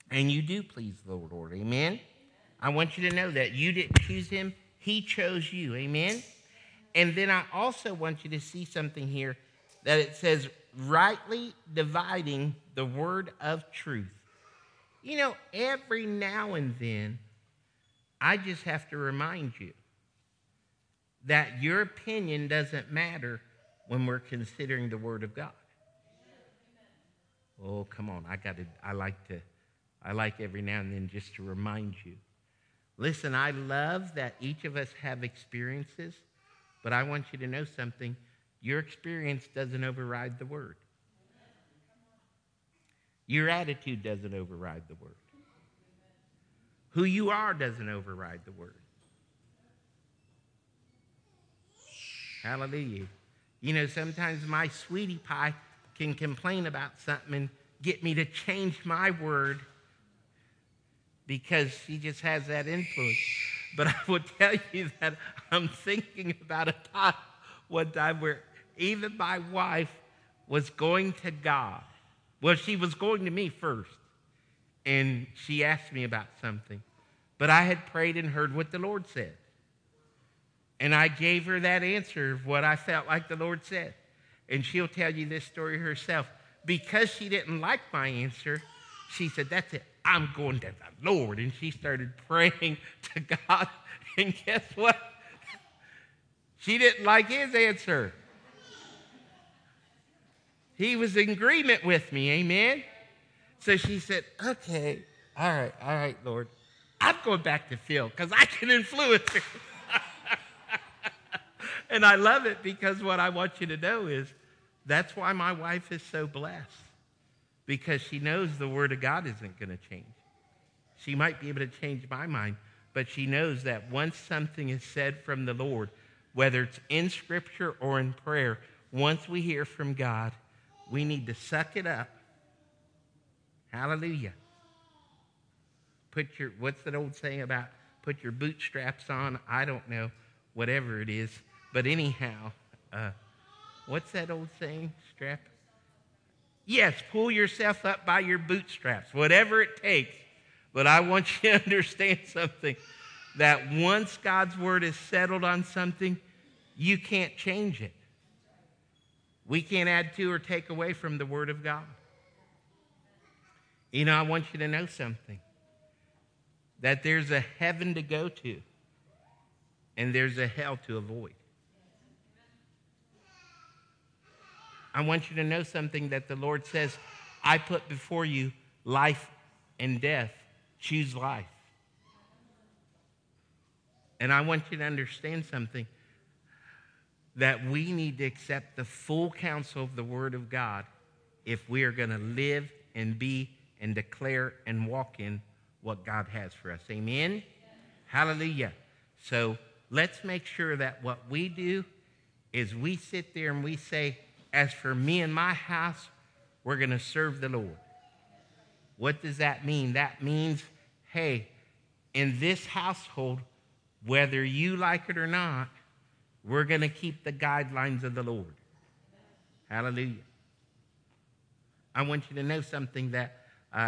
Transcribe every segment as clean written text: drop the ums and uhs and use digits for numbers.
And you do please the Lord. Amen? I want you to know that you didn't choose him. He chose you. Amen? And then I also want you to see something here that it says, rightly dividing the word of truth. You know, every now and then, I just have to remind you that your opinion doesn't matter when we're considering the word of God. Oh, come on. I like every now and then just to remind you. Listen, I love that each of us have experiences, but I want you to know something. Your experience doesn't override the word. Your attitude doesn't override the word. Who you are doesn't override the word. Hallelujah. You know, sometimes my sweetie pie can complain about something and get me to change my word because she just has that influence. But I will tell you that I'm thinking about a time one time where even my wife was going to God. Well, she was going to me first, and she asked me about something. But I had prayed and heard what the Lord said. And I gave her that answer of what I felt like the Lord said. And she'll tell you this story herself. Because she didn't like my answer, she said, that's it. I'm going to the Lord. And she started praying to God. And guess what? She didn't like his answer. He was in agreement with me. Amen? So she said, okay, all right, Lord. I'm going back to Phil because I can influence her. And I love it because what I want you to know is that's why my wife is so blessed, because she knows the word of God isn't going to change. She might be able to change my mind, but she knows that once something is said from the Lord, whether it's in Scripture or in prayer, once we hear from God, we need to suck it up. Hallelujah. What's that old saying about put your bootstraps on? I don't know, whatever it is. But anyhow, what's that old saying? Strap? Yes, pull yourself up by your bootstraps, whatever it takes. But I want you to understand something, that once God's word is settled on something, you can't change it. We can't add to or take away from the word of God. You know, I want you to know something, that there's a heaven to go to and there's a hell to avoid. I want you to know something, that the Lord says, I put before you life and death. Choose life. And I want you to understand something, that we need to accept the full counsel of the word of God if we are going to live and be and declare and walk in what God has for us. Amen? Yes. Hallelujah. So let's make sure that what we do is we sit there and we say, as for me and my house, we're going to serve the Lord. What does that mean? That means, hey, in this household, whether you like it or not, we're going to keep the guidelines of the Lord. Hallelujah. I want you to know something, that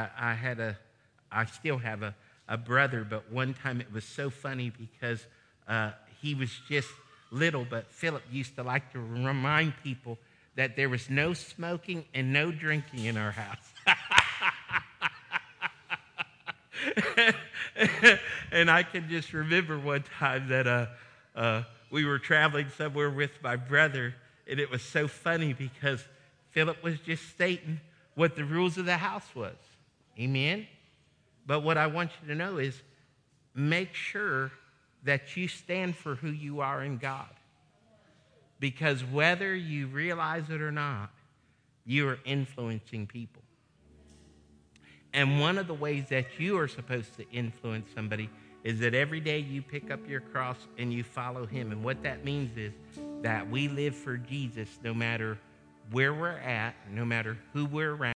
I still have a brother, but one time it was so funny because he was just little, but Philip used to like to remind people that there was no smoking and no drinking in our house. And I can just remember one time that we were traveling somewhere with my brother, and it was so funny because Philip was just stating what the rules of the house was. Amen? But what I want you to know is, make sure that you stand for who you are in God. Because whether you realize it or not, you are influencing people. And one of the ways that you are supposed to influence somebody is that every day you pick up your cross and you follow him. And what that means is that we live for Jesus no matter where we're at, no matter who we're around.